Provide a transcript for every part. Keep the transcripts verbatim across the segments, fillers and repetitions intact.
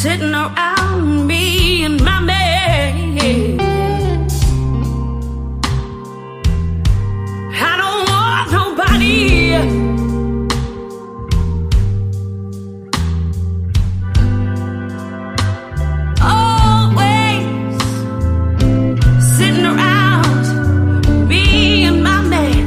sitting around me and my man. I don't want nobody. Always sitting around me and my man.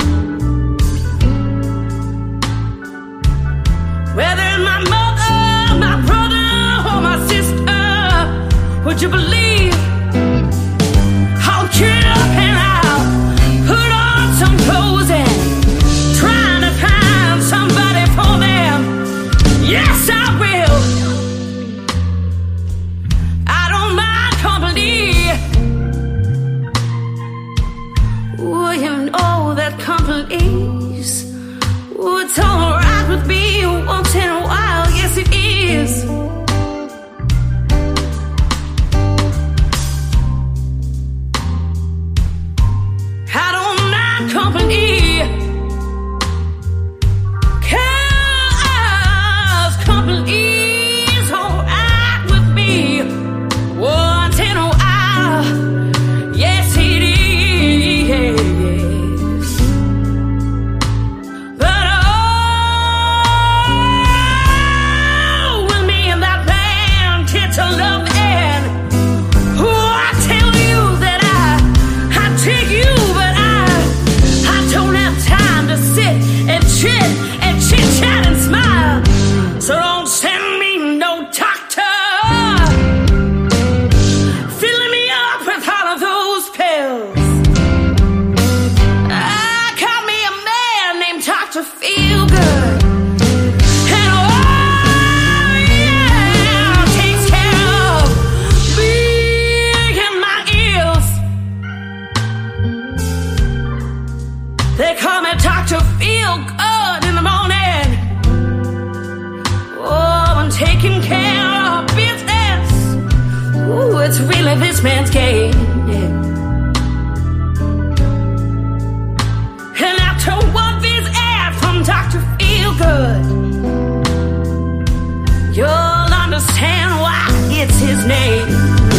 Whether my mother, my brother, or my sister, would you believe I'll get up and I'll put on some clothes and trying to find somebody for them? Yes, I will. I don't mind company. Oh, you know that company's, oh, it's alright with me once in a while. Yes, it is. I don't mind company, 'cause company's alright with me once in a while. Yes, it is. But oh, with me and that band, it's a love and oh, I tell you that I, I take you, but I, I don't have time to sit and chit and chit chat and smile. So don't send me no doctor filling me up with all of those pills. I got me a man named Doctor Feelgood. And oh yeah, takes care of me and my ears. They call me Doctor Feelgood in the morning. Oh, I'm taking care of business. Ooh, it's really this man's game. Yeah. And after one visit from Doctor Feelgood, you'll understand why it's his name.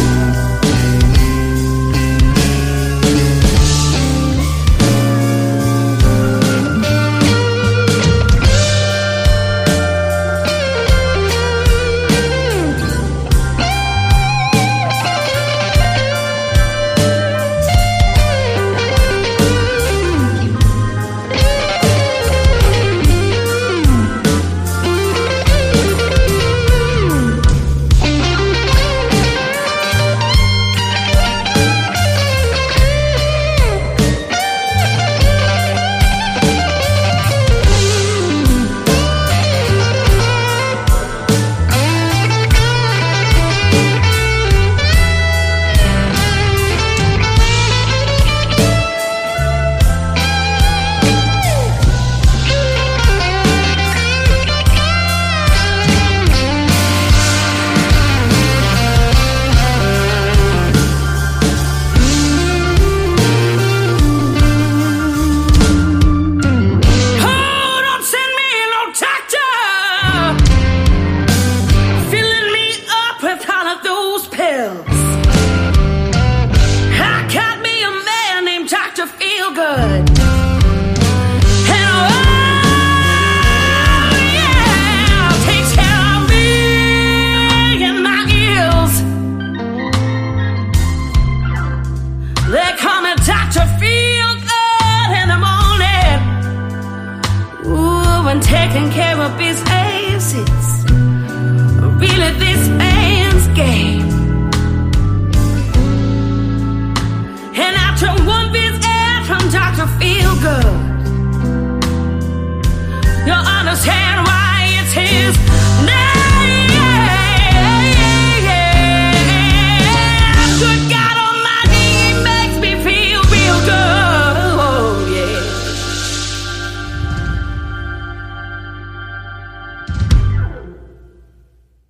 Taking care of business, it's really this man's game. And after one visit from Doctor Feelgood, you'll understand why it's his